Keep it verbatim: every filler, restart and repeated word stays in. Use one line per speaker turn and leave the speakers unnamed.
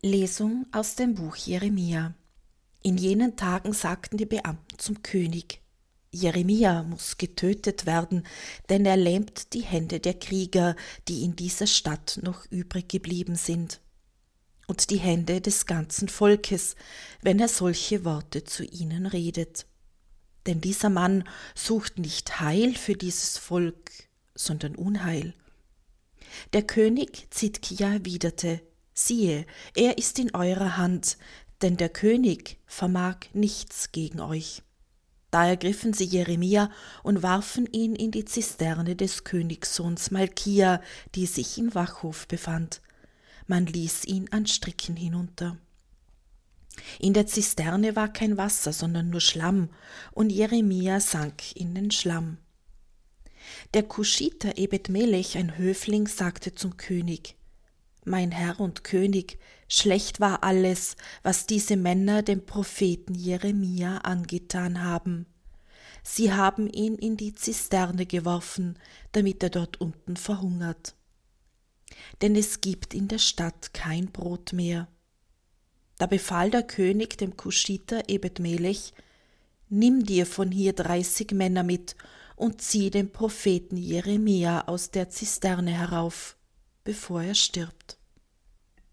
Lesung aus dem Buch Jeremia. In jenen Tagen sagten die Beamten zum König: Jeremia muss getötet werden, denn er lähmt die Hände der Krieger, die in dieser Stadt noch übrig geblieben sind, und die Hände des ganzen Volkes, wenn er solche Worte zu ihnen redet. Denn dieser Mann sucht nicht Heil für dieses Volk, sondern Unheil. Der König Zidkia erwiderte: Siehe, er ist in eurer Hand, denn der König vermag nichts gegen euch. Da ergriffen sie Jeremia und warfen ihn in die Zisterne des Königssohns Malkia, die sich im Wachhof befand. Man ließ ihn an Stricken hinunter. In der Zisterne war kein Wasser, sondern nur Schlamm, und Jeremia sank in den Schlamm. Der Kuschiter Ebed-Melech, ein Höfling, sagte zum König: Mein Herr und König, schlecht war alles, was diese Männer dem Propheten Jeremia angetan haben. Sie haben ihn in die Zisterne geworfen, damit er dort unten verhungert. Denn es gibt in der Stadt kein Brot mehr. Da befahl der König dem Kuschiter Ebed-Melech: Nimm dir von hier dreißig Männer mit und zieh den Propheten Jeremia aus der Zisterne herauf, bevor er stirbt.